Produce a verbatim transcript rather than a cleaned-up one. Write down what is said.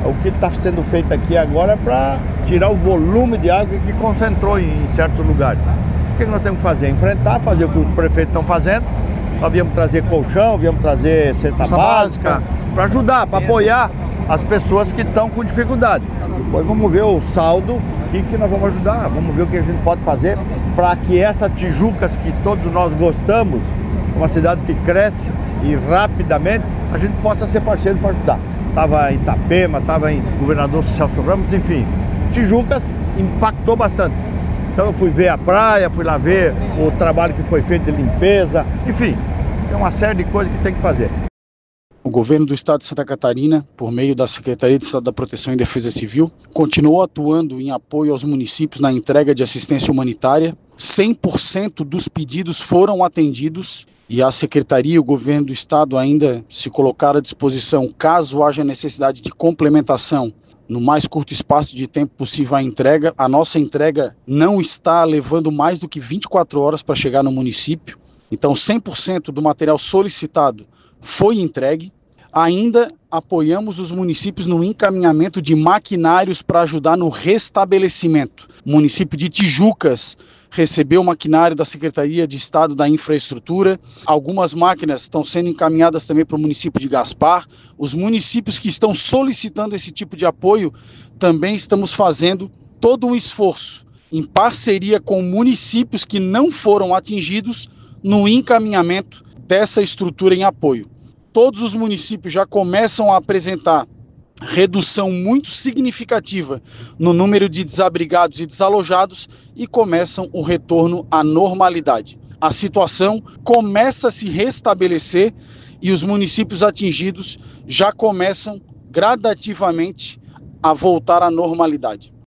O que está sendo feito aqui agora é para tirar o volume de água que concentrou em certos lugares. O que nós temos que fazer? Enfrentar, fazer o que os prefeitos estão fazendo. Nós viemos trazer colchão, viemos trazer cesta Cesta básica, básica. para ajudar, para apoiar as pessoas que estão com dificuldade. Depois vamos ver o saldo, o que, que nós vamos ajudar, vamos ver o que a gente pode fazer para que essa Tijucas que todos nós gostamos, uma cidade que cresce e rapidamente, a gente possa ser parceiro para ajudar. Estava em Itapema, estava em Governador Celso Ramos, enfim, Tijucas impactou bastante. Então eu fui ver a praia, fui lá ver o trabalho que foi feito de limpeza, enfim, tem uma série de coisas que tem que fazer. O governo do estado de Santa Catarina, por meio da Secretaria de Estado da Proteção e Defesa Civil, continuou atuando em apoio aos municípios na entrega de assistência humanitária. cem por cento dos pedidos foram atendidos e a Secretaria e o governo do estado ainda se colocaram à disposição, caso haja necessidade de complementação, no mais curto espaço de tempo possível a entrega. A nossa entrega não está levando mais do que vinte e quatro horas para chegar no município. Então cem por cento do material solicitado foi entregue. Ainda apoiamos os municípios no encaminhamento de maquinários para ajudar no restabelecimento. O município de Tijucas recebeu maquinário da Secretaria de Estado da Infraestrutura. Algumas máquinas estão sendo encaminhadas também para o município de Gaspar. Os municípios que estão solicitando esse tipo de apoio, também estamos fazendo todo um esforço em parceria com municípios que não foram atingidos no encaminhamento dessa estrutura em apoio. Todos os municípios já começam a apresentar redução muito significativa no número de desabrigados e desalojados e começam o retorno à normalidade. A situação começa a se restabelecer e os municípios atingidos já começam gradativamente a voltar à normalidade.